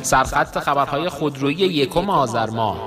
سرخط خبرهای خودرویی 1 آذر ماه.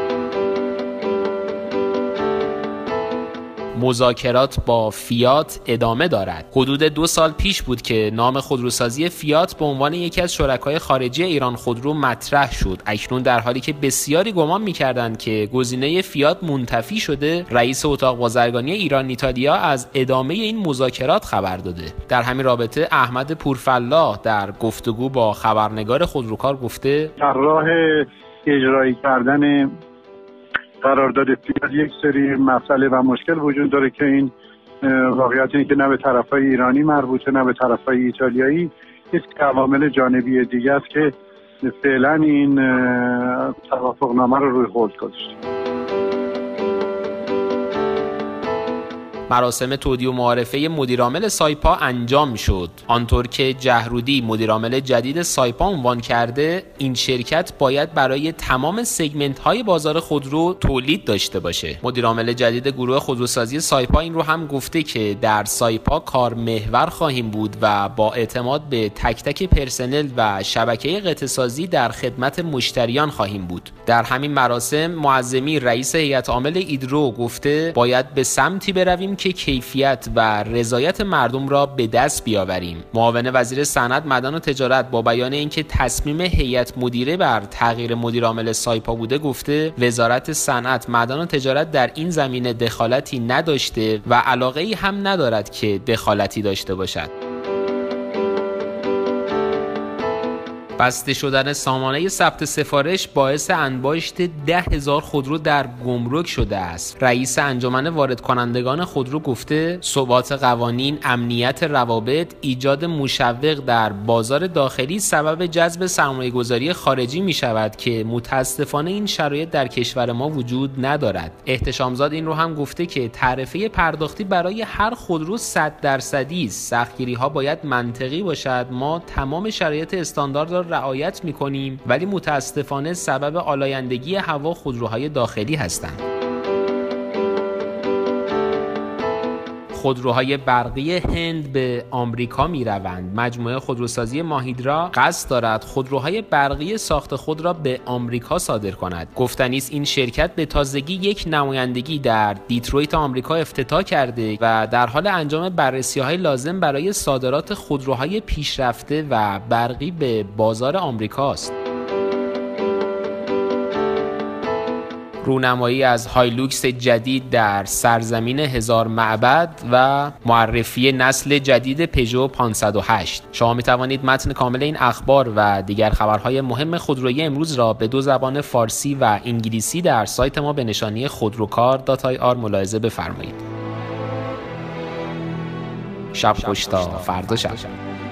مذاکرات با فیات ادامه دارد. حدود 2 سال پیش بود که نام خودروسازی فیات به عنوان یکی از شرکای خارجی ایران خودرو مطرح شد. اکنون در حالی که بسیاری گمان می‌کردند که گزینه فیات منتفی شده، رئیس اتاق بازرگانی ایران ایتالیا از ادامه این مذاکرات خبر داده. در همین رابطه احمد پورفلاح در گفتگو با خبرنگار خودروکار گفته در راه اجرایی کردن قرارداد فیات یک سری مسئله و مشکل وجود داره که این واقعیت اینه که نه به طرفای ایرانی مربوطه نه به طرفای ایتالیایی، یک عوامل جانبی دیگه است که فعلا این توافقنامه رو روی هولد گذاشته. مراسم تودیع و معارفه مدیرعامل سایپا انجام شد. آنطور که جهرودی مدیرعامل جدید سایپا عنوان کرده، این شرکت باید برای تمام سگمنت‌های بازار خودرو تولید داشته باشه. مدیرعامل جدید گروه خودروسازی سایپا این رو هم گفته که در سایپا کار محور خواهیم بود و با اعتماد به تک تک پرسنل و شبکه قطعه‌سازی در خدمت مشتریان خواهیم بود. در همین مراسم معظمی رئیس هیئت عامل ایدرو گفته باید به سمتی برویم که کیفیت و رضایت مردم را به دست بیاوریم. معاون وزیر صنعت، معدن و تجارت با بیان اینکه تصمیم هیئت مدیره بر تغییر مدیر عامل سایپا بوده گفته وزارت صنعت، معدن و تجارت در این زمینه دخالتی نداشته و علاقه‌ای هم ندارد که دخالتی داشته باشد. بسته شدن سامانه ثبت سفارش باعث انباشت 10,000 خودرو در گمرک شده است. رئیس انجمن وارد کنندگان خودرو گفته ثبات قوانین، امنیت روابط، ایجاد مشوق در بازار داخلی سبب جذب سرمایه‌گذاری خارجی می شود که متاسفانه این شرایط در کشور ما وجود ندارد. احتشامزاد این رو هم گفته که تعرفه پرداختی برای هر خودرو 100% است. سختگیری‌ها باید منطقی باشد. ما تمام شرایط استاندارد را رعایت می‌کنیم، ولی متاسفانه سبب آلایندگی هوا خودروهای داخلی هستند. خودروهای برقی هند به آمریکا می‌روند. مجموعه خودروسازی ماهیدرا قصد دارد خودروهای برقی ساخت خود را به آمریکا صادر کند. گفتنی است این شرکت به تازگی یک نمایندگی در دیترویت آمریکا افتتاح کرده و در حال انجام بررسی‌های لازم برای صادرات خودروهای پیشرفته و برقی به بازار آمریکاست. رونمایی از هایلوکس جدید در سرزمین 1000 معبد و معرفی نسل جدید پژو 508. شما می توانید متن کامل این اخبار و دیگر خبرهای مهم خودرویی امروز را به 2 زبان فارسی و انگلیسی در سایت ما به نشانی خودروکار.ir ملاحظه بفرمایید. شب خوش تا فردا شب.